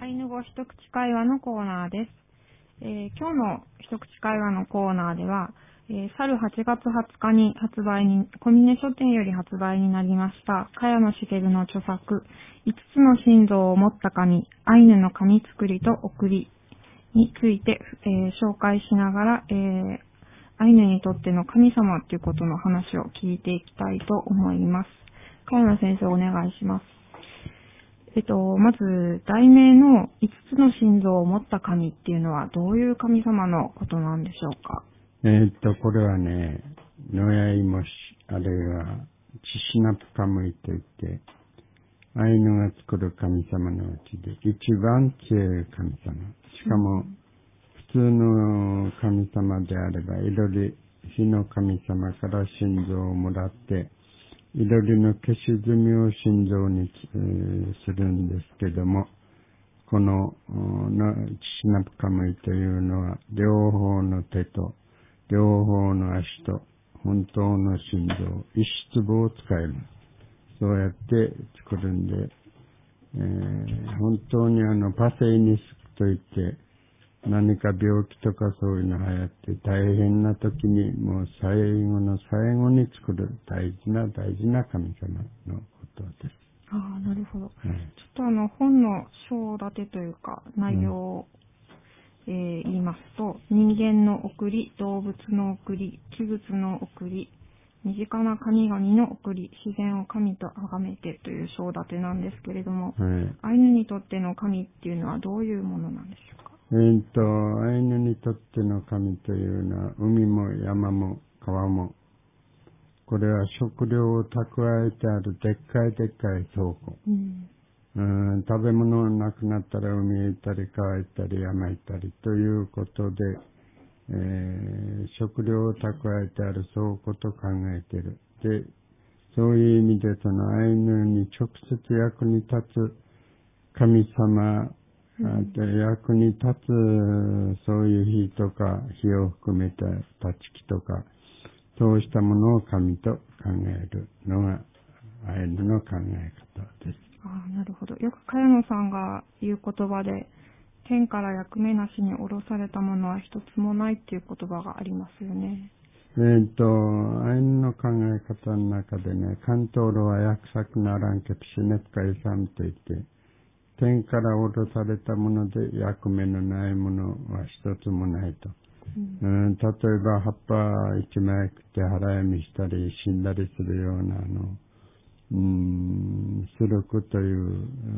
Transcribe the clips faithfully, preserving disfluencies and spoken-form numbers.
アイヌ語一口会話のコーナーです。えー、今日の一口会話のコーナーでは、えー、去るはちがつはつかに発売に、小峰書店より発売になりました、茅野茂の著作、いつつの心臓を持った紙、アイヌの紙作りと送りについて、えー、紹介しながら、えー、アイヌにとっての神様ということの話を聞いていきたいと思います。茅野先生、お願いします。えっと、まず、題名のいつつの心臓を持った神っていうのはどういう神様のことなんでしょうか？ えっと、これはね、ノヤイモシ、あるいはチシナプカムイといって、アイヌが作る神様のうちで一番強い神様。しかも、普通の神様であれば、いろり火の神様から心臓をもらって、いろりの消し済みを心臓に、えー、するんですけども、このチシナプカムイというのは、両方の手と、両方の足と、本当の心臓、一室棒を使える。そうやって作るんで、えー、本当にあの、パセイニスクといって、何か病気とかそういうの流行って大変な時にもう最後の最後に作る大事な大事な神様のことです。 ああ、なるほど。 はい、 ちょっとあの、本の章立てというか、内容を、うんえー、言いますと、人間の送り、動物の送り、器物の送り、身近な神々の送り、自然を神と崇めてという章立てなんですけれども、はい、アイヌにとっての神っていうのはどういうものなんでしょうか？ えーと、アイヌにとっての神というのは、海も山も川も、これは食料を蓄えてあるでっかいでっかい倉庫。うんうん食べ物がなくなったら海へ行ったり川へ行ったり山へ行ったりということで、えー、食料を蓄えてある倉庫と考えている。で、そういう意味でそのアイヌに直接役に立つ神様、うん、役に立つそういう火とか火を含めた立ち木とかそうしたものを神と考えるのがアイヌの考え方です。 ああ、なるほど。よく茅野さんが言う言葉で、天から役目なしに降ろされたものは一つもないっていう言葉がありますよね。 えっと、アイヌの考え方の中でね、関東路は約作ならんけピシネプカイサムといって、天から降ろされたもので役目のないものは一つもないと。うん、例えば葉っぱ一枚食って腹読みしたり死んだりするようなあの、うーん、スルクという、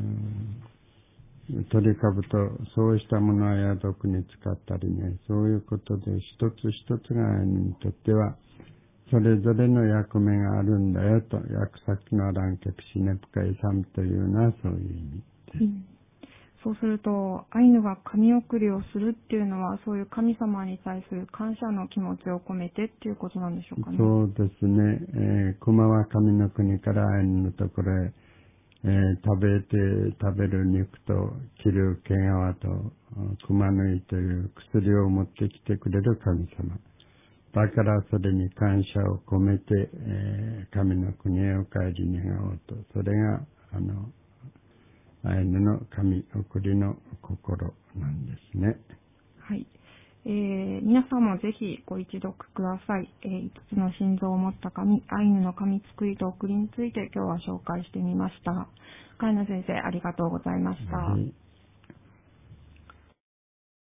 うん、鳥かぶと、そうしたものは矢毒に使ったりね、そういうことで一つ一つがアイヌにとっては、それぞれの役目があるんだよと、約先のランケプシネプカイサムというのはそういう意味です。うんそうすると、アイヌが神送りをするっていうのは、そういう神様に対する感謝の気持ちを込めてっていうことなんでしょうかね。 そうですね。えー、熊は神の国からアイヌのところへ、えー、食べて、食べる肉と着る毛皮と熊縫いという薬を持ってきてくれる神様。だからそれに感謝を込めて、えー、神の国へお帰り願おうと。それが、あの、アイヌの神送りの心なんですね。 はい。えー、皆さんもぜひご一読ください。えー、いつつの心臓を持った紙、アイヌの紙作りと送りについて今日は紹介してみました。茅野先生、ありがとうございました。はい。